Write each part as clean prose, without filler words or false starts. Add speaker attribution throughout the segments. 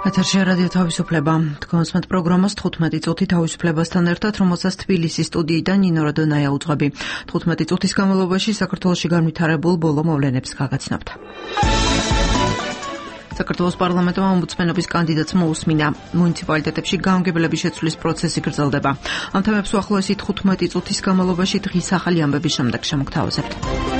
Speaker 1: ეთერში რადიო თავისუფლება. თქვენს მათ პროგრამას 15 წუთი თავისუფლებასთან ერთად, რომელსაც თბილისის სტუდიიდან ნინო როდონაია უძღვები. 15 წუთის განმავლობაში საქართველოში განვითარებულ ბოლო მოვლენებს გაგაცნობთ. საქართველოს პარლამენტმა ომბუდსმენობის კანდიდატს მოусმინა. მუნიციპალიტეტებში გამგებლების შეცვლის პროცესი გრძელდება. ამ თემებს უახლოესი 15 წუთის განმავლობაში დღის ახალი ამბების შემდეგ შემოგთავაზებთ.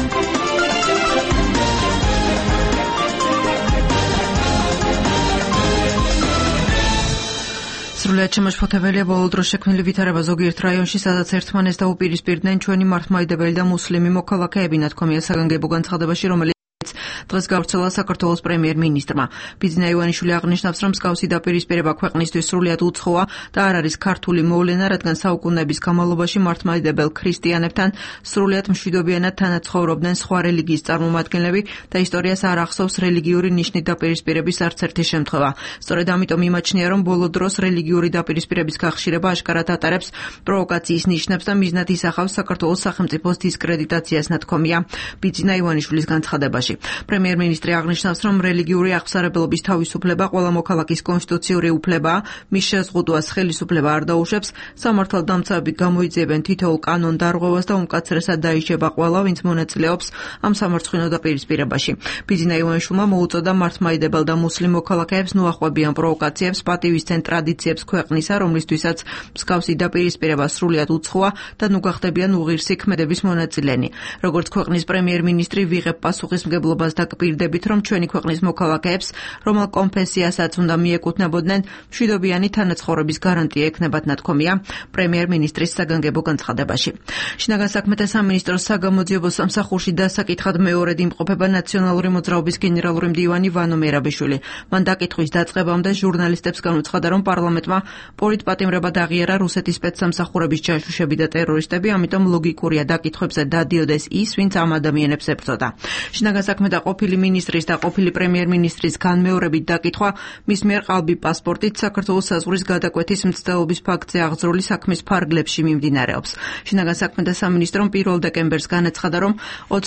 Speaker 1: სრულიად შემაშფოთებელია ბოლო დროს შექმნილი ვითარება ზოგიერთ რაიონში, სადაც ერთმანეს დაუპირისპირდნენ ჩვენი მართლმადიდებელი და მუსლიმი მოქალაქეები, ნათქვამია საგანგებო განცხადებაში, რომელიც დღეს გავრცელა საქართველოს პრემიერ-მინისტრმა. ბიძინა ივანიშვილი აღნიშნავს, რომ მსგავსი დაპირისპირება ქვეყნისთვის სრულიად უცხოა და არ არის ქართული მოვლენა, რადგან საუკუნეების განმავლობაში მართლმადიდებელ ქრისტიანებთან სრულიად მშვიდობიანად თანაცხოვრობდნენ სხვა რელიგიის წარმომადგენლები და ისტორიას არ ახსოვს რელიგიური ნიშნით დაპირისპირების არც ერთი შემთხვევა. სწორედ ამიტომ იმაჩნია, რომ ბოლო დროს რელიგიური დაპირისპირების გახშირება აშკარად ატარებს პროვოკაციის ნიშნებს და მიზნად ისახავს საქართველოს სახელმწიფოს დისკრედიტაციას, ნათქვამია ბიძინა ივანიშვილის განცხადებაში. პრემიერ-მინისტრი აღნიშნავს, რომ რელიგიური აღსარებელობის თავისუფლება ყველა მოქალაქის კონსტიტუციური უფლებაა, მის შეზღუდვას ხელისუფლება არ დაუშვებს, სამართალდამცავები გამოიძიებენ თითოეულ კანონდარღვევას და უმკაცრესად დაიჯება ყველა, ვინც მონაწილეობს ამ სამარცხვინო დაპირისპირებაში. ბიძინა ივანიშვილმა მოუწოდა მართლმადიდებელ და მუსლიმ მოქალაქეებს ნუახლოვებიან პროვოკაციებს, პატივისცენ ტრადიციებს ქვეყნისა, რომლისთვისაც მსგავსი დაპირისპირება სრულიად უცხოა და ნუ გახდებიან უღირსი ქმედების მონაწილენი. როგორც ქვეყნის პრემიერ-მინისტრი ვიღებ პასუხისმგებლობას და გპირდებით, რომ ჩვენი ქვეყნის მოქალაქეებს, რომელ კონფესიასაც უნდა მიეკუთვნებოდნენ, მშვიდობიანი თანაცხოვრების გარანტია ექნებათ, ნათქვამია პრემიერ-მინისტრის საგანგებო განცხადებაში. შინაგან საქმეთა სამინისტროს საგამოძიებო სამსახურში დასაკითხად მეორედ იმყოფება ნაციონალური მოძრაობის გენერალური მდივანი ვანო მერაბიშვილი. მან დაკითხვის დაწყებამდე ჟურნალისტებს განუცხადა, რომ პარლამენტმა პოლიტპატიმრებად აღიარა რუსეთის სპეცსამსახურების ჯაშუშები და ტერორისტები, ამიტომ ლოგიკურია დაკითხვებზე დადიოდეს ის, ვინც ამ ადამიანებს ებრძოდა. შინაგან საქმეთა ყოფილი მინისტრის და ყოფილი პრემიერ-მინისტრის განმეორებით დაკითხვა მის მიერ ყალბი პასპორტით საქართველოს საზღვრის გადაკვეთის მცდელობის ფაქტზე აღძრული საქმის ფარგლებში მიმდინარეობს. შინაგან საქმეთა სამინისტრომ 1 დეკემბერს განაცხადა, რომ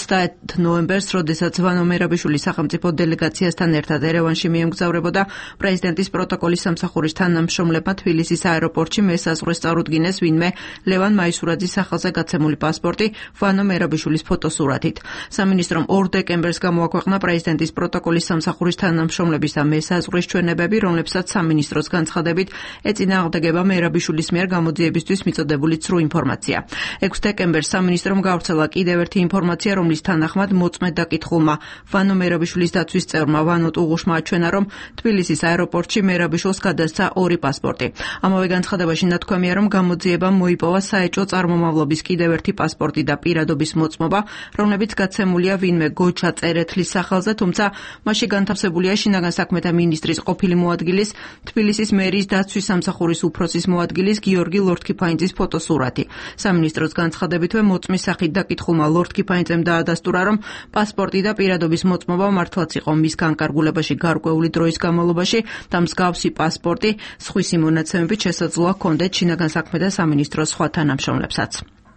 Speaker 1: 30 ნოემბერს, როდესაც ვანო მერაბიშვილი სახელმწიფო დელეგაციასთან ერთად ერევანში მიემგზავრებოდა, პრეზიდენტის პროტოკოლის სამსახურის თანამშრომლებმა თბილისის აეროპორტში მესაზღვრეს წარუდგინეს ვინმე ლევან მაისურაძის სახელზე გაცემული პასპორტი ვანო მერაბიშვილის ფოტოსურათით. სამინისტრომ 2 დეკემბერს გამოაქვეყნა პრეზიდენტის პროტოკოლის სამსახურის თანამშრომლების და მესაზღვრის ჩვენებები, რომლებსაც სამინისტროს განცხადებით ეწინააღმდეგება მერაბიშვილის მიერ გამოძიებისთვის მიწოდებული ცრუ ინფორმაცია. 6 დეკემბერს სამინისტრომ გავრცელა კიდევ ერთი ინფორმაცია, რომლის თანახმად მოწმედ დაკითხულმა ვანო მერაბიშვილის დაცვის წევრმა ვანო ტუღუშმა აჩვენა, რომ თბილისის აეროპორტში მერაბიშვილს გადასცა 2 პასპორტი. ამავე განცხადებაში ნათქვამია, რომ გამოძიებამ მოიპოვა საეჭვო წარმომავლობის კიდევ ერთი პასპორტი და პირადობის მოწმობა, რომლებიც გაცემულია ვინმე გოჩა წერეთლის სახელზე, თუმცა მასში განთავსებულია შინაგან საქმეთა მინისტრის ყოფილი მოადგილის, თბილისის მერის დაცვის სამსახურის უფროსის მოადგილის გიორგი ლორთქიფანიძის ფოტოსურათი. სამინისტროს განცხადებითვე მოწმის სახით დაკითხულმა ლორთქიფანიძემ დაადასტურა, რომ პასპორტი და პირადობის მოწმობა მართლაც იყო მის განკარგულებაში გარკვეული დროის განმავლობაში და მსგავსი პასპორტი სხვისი მონაცემებით შესაძლოა ჰქონდეთ შინაგან საქმეთა სამინისტროს სხვა თანამშრომლებსაც.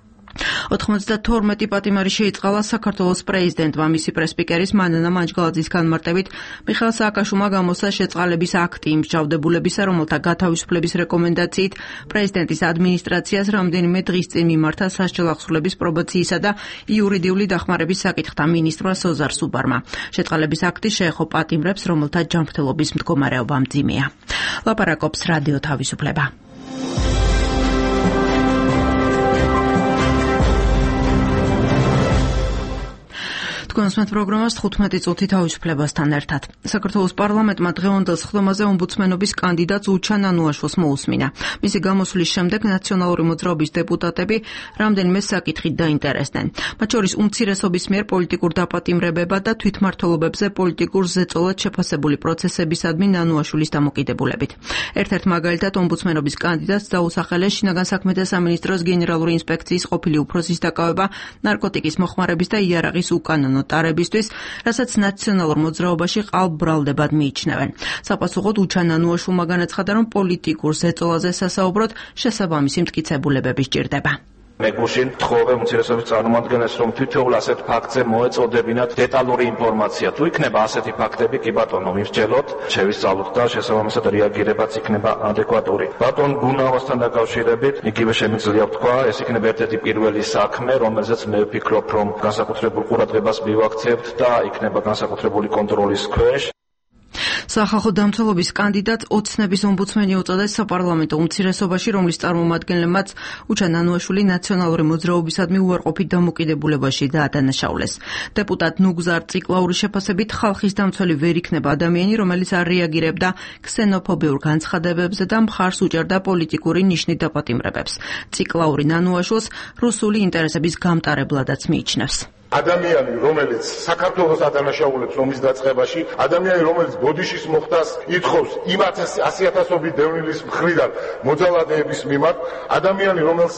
Speaker 1: 92 პატიმარი შეიწყალა საქართველოს პრეზიდენტმა, მისი პრესპიკერის მანანა მანჯგალაძის განმარტებით მიხეილ სააკაშვილმა გამოსცა შეწყალების აქტი იმ მსჯავრდებულებისა, რომელთა გათავისუფლების რეკომენდაციით პრეზიდენტის ადმინისტრაციას რამდენიმე დღის წინ მიმართა სასჯელ აღსრულების პრობაციისა და იურიდიული დახმარების საკითხთა მინისტრმა სოზარ სუბარმა. შეწყალების აქტი შეეხო პატიმრებს, რომელთა ჯანმრთელობის მდგომარეობა მძიმეა. ლაპარაკობს რადიო თავისუფლება. თქვენს მათ პროგრამას 15 წუთი თავისუფლებასთან ერთად. საქართველოს პარლამენტმა დღევანდელ სხდომაზე ომბუდსმენობის კანდიდატს უჩან ანუაშვილს მოусმინა. მისი გამოსვლის შემდეგ ნაციონალური მოძრაობის დეპუტატები რამდენიმე საკითხით დაინტერესდნენ. მათ შორის უმცირესობის მიერ პოლიტიკურ დაპატიმრებება და თვითმმართველობებზე პოლიტიკურ ზეწოლად შეფასებული პროცესებისადმი ანუაშვილის დამოკიდებულებით. ერთ-ერთ მაგალითად ომბუდსმენობის კანდიდატს დაუსახელეს შინაგან საქმეთა სამინისტროს გენერალური ინსპექციის ყოფილი უფროსის დაკავება ნარკოტიკის მოხმარების და იარაღის უკანონო ტარებისთვის, რასაც ნაციონალურ მოძრაობაში ყალბბრალდებად მიიჩნევენ. საპასუხოდ უჩან ანუაშვილმა განაცხადა, რომ პოლიტიკურ ზეწოლაზე სასაუბროდ შესაბამისი მტკიცებულებები სჭირდება.
Speaker 2: მე გუშინ თხოვე უმცირესობის წარმომადგენლებს, რომ თითოეულ ასეთ ფაქტზე მოეწოდებინათ დეტალური ინფორმაცია. თუ იქნება ასეთი ფაქტები, კი ბატონო, მივსჯელოთ, შევისწავლოთ და შესაბამისად რეაგირებაც იქნება ადეკვატური. ბატონ გუნავასთან დაკავშირებით, იგივე შემიძლია ვთქვა, ეს იქნება ერთ-ერთი პირველი საქმე, რომელზეც მე ვფიქრობ, რომ განსაკუთრებულ ყურადღებას მივაქცევთ და იქნება განსაკუთრებული კონტროლის ქვეშ.
Speaker 1: სახალხო დამცველობის კანდიდატ ოცნების ომბუდსმენი უწოდეს საპარლამენტო უმცირესობაში, რომლის წარმომადგენლებმაც უჩა ნანუაშვილი ნაციონალური მოძრაობისადმი უარყოფით დამოკიდებულებაში დაადანაშაულეს. დეპუტატ ნუგზარ ციკლაურის შეფასებით ხალხის დამცველი ვერ იქნება ადამიანი, რომელიც არ რეაგირებდა ქსენოფობიურ განცხადებებზე და მხარს უჭერდა პოლიტიკური ნიშნით დაპატიმრებებს. ციკლაური ნანუაშვილს რუსული ინტერესების გამტარებლადაც მიიჩნევს.
Speaker 3: ადამიანი, რომელიც საქართველოს ადანაშაულებს ომის დაწყებაში, ადამიანი, რომელიც ბოდიშის მოხდას ითხოვს იმ 100,000-ობით დევნილის მხრიდან მოძალადეების მიმართ, ადამიანი,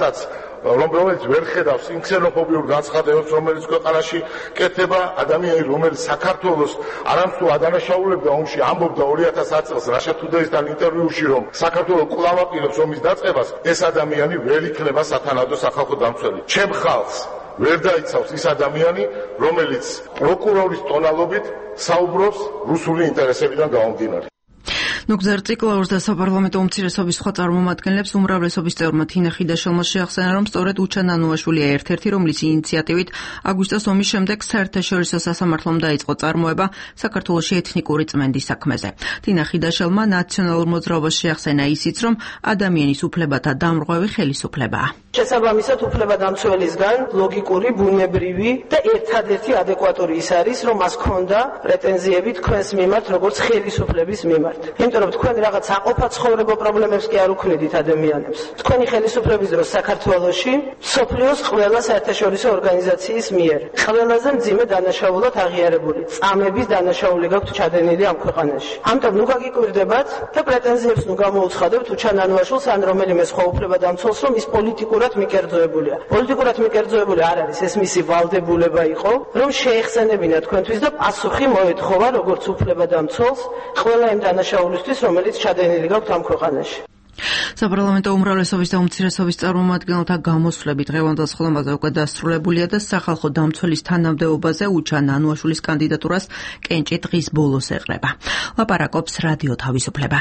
Speaker 3: რომელიც ვერ ხედავს იმ ქსენოფობიურ განცხადებებს, რომელიც ქვეყანაში კეთდება, ადამიანი, რომელიც საქართველოს არამსუ ადანაშაულებდა ომში, ამბობდა 2000 წელს Russia Today-თან ინტერვიუში, რომ საქართველოს კვლავ აპირებს ომის დაწყებას, ეს ადამიანი ვერ იქნება სათანადო სახალხო დამცველი. ჩემ ხალხს ვერ დაიცავს ის ადამიანი, რომელიც პროკურორის ტონალობით საუბრობს რუსული ინტერესებიდან გამომდინარე.
Speaker 1: ნუგზარ ციკლაურს და საპარლამენტო უმცირესობის სხვა წარმომადგენლებს უმრავლესობის წევრმა თინა ხიდაშელმა შეახსენა, რომ სწორედ უჩა ნანუაშვილია ერთ-ერთი, რომლის ინიციატივით აგვისტოს ომის შემდეგ საერთაშორისო სასამართლომ დაიწყო წარმოება საქართველოში ეთნიკური წმენდის საქმეზე. თინა ხიდაშელმა ნაციონალურ მოძრაობას შეახსენა ისიც, რომ ადამიანის უფლებათა დამრღვევი ხელისუფლებაა.
Speaker 4: შესაბამისად უფლებადამცველისგან ლოგიკური, ბუნებრივი და ერთადერთი ადეკვატური ის არის, რომ მას ჰქონდა პრეტენზიები თქვენს მიმართ, როგორც ხელისუფლების მიმართ. იმიტომ რომ თქვენ რაღაც აყოფა ცხოვრება პრობლემებს კი არ უქმნიდით ადამიანებს. თქვენი ხელისუფლების დროს საქართველოში სოფლიოს ყველა საერთაშორისო ორგანიზაციის მიერ ყველაზე მძიმე დანაშაულად აღიარებული წამების დანაშაული გაქვთ ჩადენილი ამ ქვეყანაში. ამიტომ ნუ გაგიკვირდებათ და პრეტენზიებს ნუ გამოუცხადებთ უჩა ნანუაშვილს ან რომელიმე სხვა უფლებადამცველს, რომ ის პოლიტიკურად მიკერძოებულია. პოლიტიკურად მიკერძოებული არ არის, ეს მისი ვალდებულება იყო, რომ შეეხსენებინა თქვენთვის და პასუხი მოეთხოვა როგორც უფლებადამცველს ყველა იმ დანაშაულისთვის, რომელიც ჩადენილი გაქვთ ამ ქვეყანაში.
Speaker 1: საპარლამენტო უმრავლესობის და უმცირესობის წარმომადგენელთა გამოსვლები დღევანდელ სხდომაზე უკვე დასრულებულია და სახალხო დამცველის თანამდებობაზე უჩა ნანუაშვილის კანდიდატურას კენჭი დღის ბოლოს ეყრება. ლაპარაკობს რადიო თავისუფლება.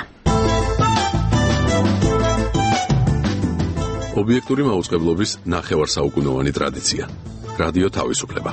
Speaker 5: ობიექტური მაუწყებლობის ნახევარსაუკუნოვანი ტრადიცია. რადიო თავისუფლება.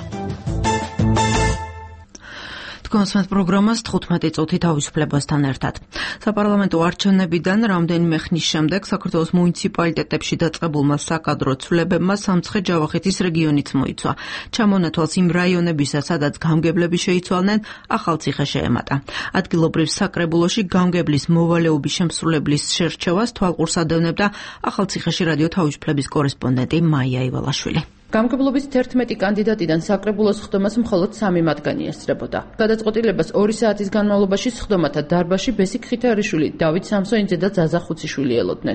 Speaker 5: კონსმეთ პროგრამას 15 წუთი თავისუფლებასთან ერთად. საპარლამენტო არჩევნებიდან რამდენიმე ხნის შემდეგ საქართველოს მუნიციპალიტეტებში დაწყებულმა საკადრო ცვლილებებმა სამცხე-ჯავახეთის რეგიონიც მოიცვა. ჩამონათვალს იმ რაიონებისა, სადაც გამგებლები შეიცვალნენ, ახალციხე შეემატა. ადგილობრივ საკრებულოში გამგებლის მოვალეობის შემსრულებლის შერჩევას თვალყურს ადევნებდა ახალციხეში რადიო თავისუფლების კორესპონდენტი მაია ივალაშვილი.
Speaker 6: გამგებლობის 11 კანდიდატიდან საკრებულოს სხდომას მხოლოდ 3 მათგანი ესწრებოდა. გადაწყვეტილებას 2 საათის განმავლობაში სხდომათა დარბაზში ბესიკ ხითარიშვილი, დავით სამსონიძე და ზაზა ხუციშვილი ელოდნენ.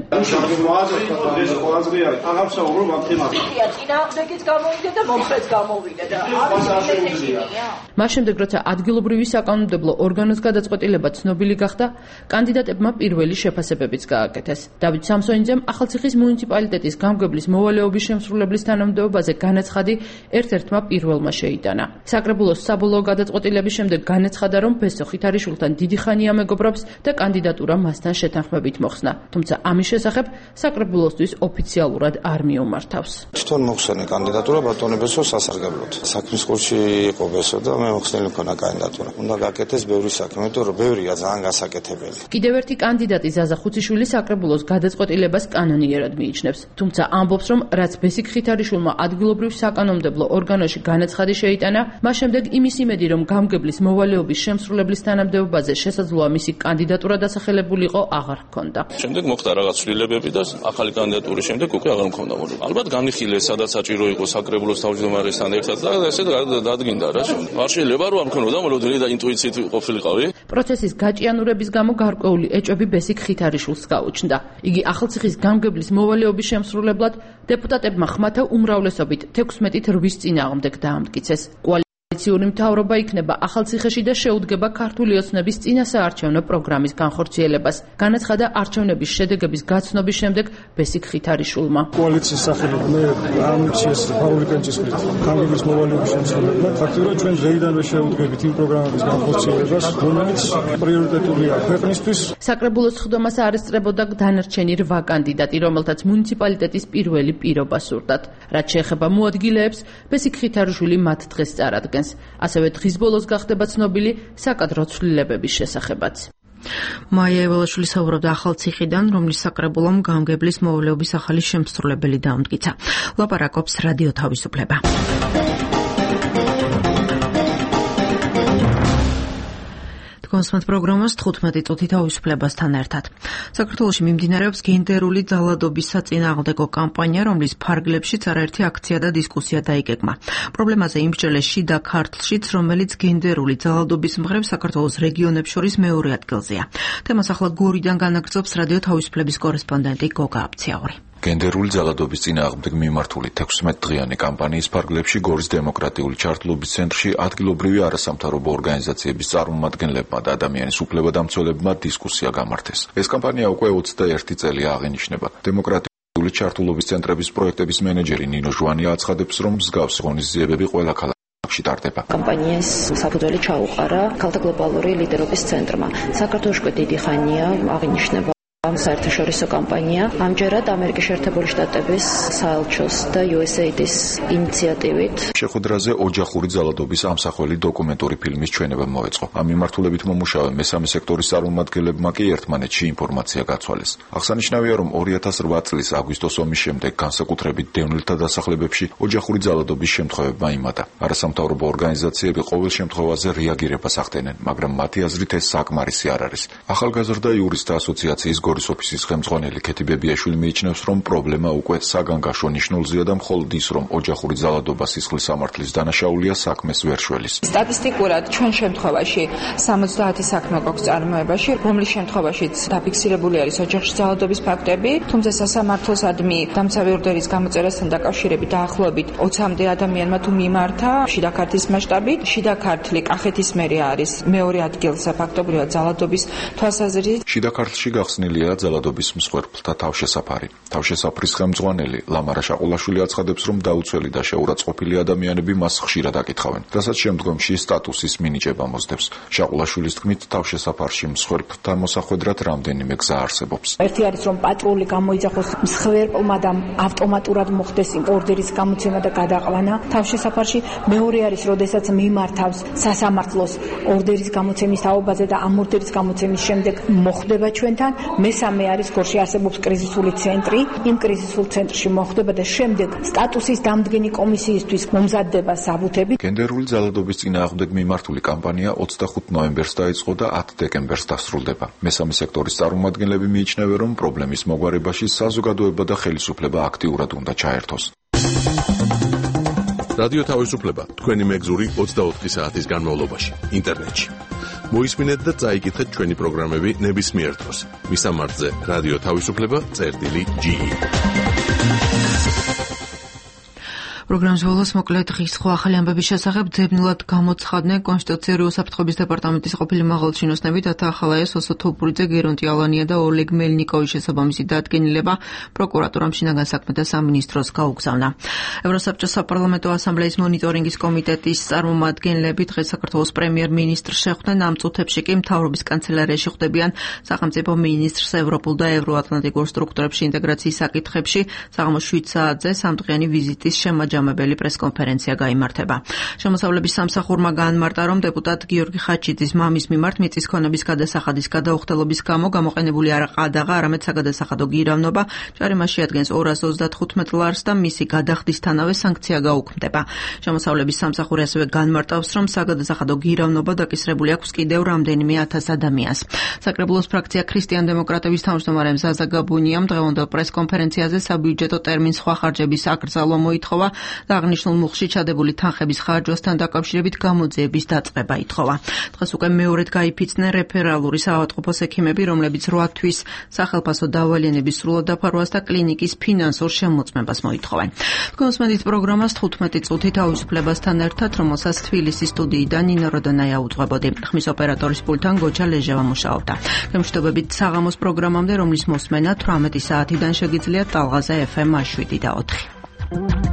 Speaker 6: მას შემდეგ, როცა ადგილობრივი საკანონმდებლო ორგანოს გადაწყვეტილება ცნობილი გახდა, კანდიდატებმა პირველი შეფასებებიც გააკეთეს. დავით სამსონიძემ ახალციხის მუნიციპალიტეტის გამგებლის მოვალეობის შემსრულებლის თანამდებობა განაცხადი ერთ-ერთმა პირველმა შეიტანა. საკრებულოს საბოლოო გადაწყვეტილების შემდეგ განაცხადა, რომ ფესო ხითარიშვილთან დიდი ხანია მეგობრობს და კანდიდატურა მასთან შეთანხმებით მოხსნა. თუმცა ამის შესახებ საკრებულოსთვის ოფიციალურად არ მიუმართავს.
Speaker 7: თვითონ მოხსენე კანდიდატურა ბატონი ბესო სასარგებლოდ. საქმის კურსში იყო ბესო და მე მოხსნილი მქონა კანდიდატურა. უნდა გაკეთდეს ბევრი საქმე, იმიტომ რომ ბევრია ძალიან გასაკეთებელი.
Speaker 6: კიდევ ერთი კანდიდატი ზაზა ხუციშვილი საკრებულოს გადაწყვეტილებას კანონიერად მიიჩნევს. თუმცა ამბობს, რომ რაც ბესიკ ხითარიშვილმა ადგილობრივ საკანონმდებლო ორგანოში განაცხადი შეიტანა, მას შემდეგ იმის იმედი, რომ გამგებლის მოვალეობის შემსრულებლის თანამდებობაზე შესაძლოა მისი კანდიდატურა დასახელებულიყო, აღარ ჰქონდა.
Speaker 8: შემდეგ მოხდა რაღაც ცვლილებები და ახალი კანდიდატურის შემდეგ უკვე აღარ მქონდა მოვალე. ალბათ განიხილეს, სადაც საჭირო იყო საკრებულოს თავმჯდომარესთან ერთად და ესე დადგინდა რა. არ შეიძლება რომ არ მქონოდა მოლოდინი და ინტუიციით ყოფილიყავი.
Speaker 6: პროცესის გაჭიანურების გამო გარკვეული ეჭვები ბესიკ ხითარიშვილს გაუჩნდა. იგი ახალციხის გამგებლის მოვალეობის შემსრულებლად დეპუტატებმა ხმათა უმრავლესობით 16-8 წინააღმდეგ დაამტკიცეს. კოალიციური მთავრობა იქნება ახალციხეში და შეუდგება ქართული ოცნების წინასაარჩევნო პროგრამის განხორციელებას. განაცხადა არჩევნების შედეგების გაცნობის შემდეგ ბესიკ ხითარიშვილმა.
Speaker 9: კოალიციის სახელით მე ამჩეს ფაული კენჭისყრით გამგებლის მოვალეობის შემსრულებლად ფაქტობრივად ჩვენ დღეიდანვე შეუდგებით იმ პროგრამების განხორციელებას, რომელიც პრიორიტეტულია ქვეყნისთვის.
Speaker 6: საკრებულოს სხდომას არ ესწრებოდა დანარჩენი 8 კანდიდატი, რომელთაც მუნიციპალიტეტის პირველი პირობა სურდათ. რაც შეეხება მოადგილეებს, ბესიკ ხითარიშვილი მათ დღეს წარადგენს. ასევე დღის ბოლოს გახდება ცნობილი საკადრო ცვლილებების შესახებაც.
Speaker 5: მაია ევალაშვილი საუბრობდა ახალციხიდან, რომლის საკრებულომ გამგებლის მოვალეობის ახალი შემსრულებელი დაამტკიცა. ლაპარაკობს რადიო თავისუფლება. კონსმეთ პროგრამას 15 წუთი თავისუფლებასთან ერთად. საქართველოში მიმდინარეობს გენდერული ძალადობის საწინააღმდეგო კამპანია, რომლის ფარგლებშიც არაერთი აქცია და დისკუსია დაიგეგმა. პრობლემაზე იმსჯელეს შიდა ქართლშიც, რომელიც გენდერული ძალადობის მხრივ საქართველოს რეგიონებს შორის მეორე ადგილზეა. თემას ახლა გორიდან განაგრძობს რადიო თავისუფლების კორესპონდენტი გოგა აბციაური.
Speaker 10: გენდერული ძალადობის წინააღმდეგ მიმართული 16-დღიანი კამპანიის ფარგლებში გორის დემოკრატიული ჩართულობის ცენტრში ადგილობრივი არასამთავრობო ორგანიზაციების წარმომადგენლებმა და ადამიანის უფლებადამცველებმა დისკუსია გამართეს. ეს კამპანია უკვე 21 წელია აღინიშნება. დემოკრატიული ჩართულობის ცენტრების პროექტების მენეჯერი ნინო ჟვანია აცხადებს, რომ მსგავსი ღონისძიებები ყველა ქალაქში ტარდება.
Speaker 11: კამპანიის საფუძველი ჩაუყარა ქალთა გლობალური ლიდერობის ცენტრმა. საქართველოში დიდი ხანია აღინიშნება საერთაშორისო კამპანია. ამჯერად ამერიკის შეერთებული შტატების საელჩოს და USAID-ის ინიციატივით
Speaker 10: შეხვედრაზე ოჯახური ძალადობის ამსახველი დოკუმენტური ფილმის ჩვენება მოეწყო. ამ მიმართულებით მომუშავე მესამე სექტორის წარმომადგენლებმა კი ერთმანეთში ინფორმაცია გაცვალეს. აღსანიშნავია, რომ 2008 წლის აგვისტოს ომის შემდეგ განსაკუთრებით დევნილთა დასახლებებში ოჯახური ძალადობის შემთხვევებმა იმატა. არასამთავრობო ორგანიზაციები ყოველ შემთხვევაზე რეაგირებას ახდენენ, მაგრამ მათი აზრით ეს საკმარისი არ არის. ახალგაზრდა იურისტთა ასოციაციის გორის ოფისის ხელმძღვანელი ქეთი ბებიაშვილი მიიჩნევს, რომ პრობლემა უკვე საგანგაშო ნიშნულზეა და მხოლოდ ის, რომ ოჯახური ძალადობა სისხლის სამართლის დანაშაულია, საქმეს ვერ შველის.
Speaker 12: სტატისტიკურად ჩვენ შემთხვევაში 70 საქმე გვაქვს წარმოებაში, რომლის შემთხვევაშიც დაფიქსირებული არის ოჯახში ძალადობის ფაქტები, თუმცა სასამართლოსადმი დამცავი ორდერის გამოწერასთან დაკავშირებით დაახლოებით 20-მდე ადამიანმა თუ მიმართა შიდა ქართლის მასშტაბით. შიდა ქართლი კახეთის მერე არის მეორე ადგილზე ფაქტობრივად ძალადობის თვალსაზრისით.
Speaker 10: შიდა ქართლში გახსნილია ძალადობის მსხვერპლთა თავშესაფარი. თავშესაფრის ხელმძღვანელი ლამარა შაყულაშვილი აცხადებს, რომ დაუცველი და შეურაცხყოფილი ადამიანები მას ხშირად აკითხავენ, რასაც შემდგომში სტატუსის მინიჭება მოსდევს. შაყულაშვილის თქმით, თავშესაფარში მსხვერპლთა მოსახვედრად რამდენიმე გზა არსებობს.
Speaker 13: ერთი არის, რომ პატრული გამოიძახოს მსხვერპლმა და ავტომატურად მოხდეს ორდერის გამოცემა და გადაყვანა თავშესაფარში. მეორე არის, როდესაც მიმართავს სასამართლოს ორდერის გამოცემის თაობაზე და ამ ორდერის გამოცემის შემდეგ მოხდება ჩვენთან. მესამე არის, გორში არსებობს კრიზისული ცენტრი. იმ კრიზისულ ცენტრში მოხდება და შემდეგ სტატუსის დამდგენი კომისიისთვის მომზადდება საბუთები.
Speaker 10: გენდერული ძალადობის წინააღმდეგ მიმართული კამპანია 25 ნოემბერს დაიწყო და 10 დეკემბერს დასრულდება. მესამე სექტორის წარმომადგენლები მიიჩნევენ, რომ პრობლემის მოგვარებაში საზოგადოება და ხელისუფლება აქტიურად უნდა ჩაერთოს.
Speaker 14: რადიო თავისუფლება თქვენი მეგზური 24 საათის განმავლობაში ინტერნეტში. მოისმინეთ და წაიკითხეთ ჩვენი პროგრამები ნებისმიერ დროს. მისამართზე რადიო თავისუფლება.ge.
Speaker 5: პროგრამის ბოლოს მოკლედ დღის სხვა ახალი ამბების შესახებ ძებნულად გამოცხადნენ კონსტიტუციური უსაფრთხოების დეპარტამენტის ყოფილი მაღალჩინოსნები დათა ახალაია, სოსო თოფურიძე, გერონტი ალანია და ოლეგ მელნიკოვის შესაბამისი დადგენილება პროკურატურამ შინაგან საქმეთა სამინისტროს გაუგზავნა. ევროსაბჭოს საპარლამენტო ასამბლეის მონიტორინგის კომიტეტის წარმომადგენლები დღეს საქართველოს პრემიერ-მინისტრს შეხვდნენ. ამ წუთებში კი მთავრობის კანცელარიაში ხვდებიან სახელმწიფო მინისტრს ევროპულ და ევროატლანტიკურ სტრუქტურებში ინტეგრაციის საკითხებში. საღამოს 7 საათზე სამდღიანი ვიზიტის შემაჯამებელი პრესკონფერენცია გაიმართება. შემოსავლების სამსახურმა გაანმარტა, რომ დეპუტატ გიორგი ხაჩიძის მამის მიმართ მიწისქონების გადასახადის გადაუხდელობის გამო გამოყენებული არა ყადაღა, არამედ საგადასახადო გირავნობა ჯარიმას შეადგენს 235 ლარს და მისი გადახდისთანავე სანქცია გაუქმდება. შემოსავლების სამსახური ასევე გაანმარტავს, რომ საგადასახადო გირავნობა დაკისრებული აქვს კიდევ რამდენიმე 1000 ადამიანს. საკრებულოს ფრაქცია ქრისტიან-დემოკრატების თავმჯდომარე მზაზა გაბუნიამ დღევანდელ პრესკონფერენციაზე საბიუჯეტო ტერმინს სხვა ხარჯების აკრძალვა მოითხოვა.
Speaker 1: და აღნიშნულ მუხლში ჩადებული თანხების ხარჯვასთან დაკავშირებით გამოძიების დაწყება ითხოვა. დღეს უკვე მეორედ გაიფიცნენ რეფერალური საავადმყოფოს ექიმები, რომლებიც 8 თვის სახელფასო დავალიანების სრულად დაფარვას და კლინიკის ფინანსურ შემოწმებას მოითხოვენ. კონსმედით პროგრამას 15 წუთი თავისუფლებასთან ერთად, რომელსაც თბილისის სტუდიიდან ნინო როდონაია უძღვებოდი. ხმის ოპერატორის პულტთან გოჩა ლეჟევა მუშაობდა. გემშვიდობებით საღამოს პროგრამამდე, რომლის მოსმენა 18 საათიდან შეგიძლიათ ტალღაზე FM 7 და 4.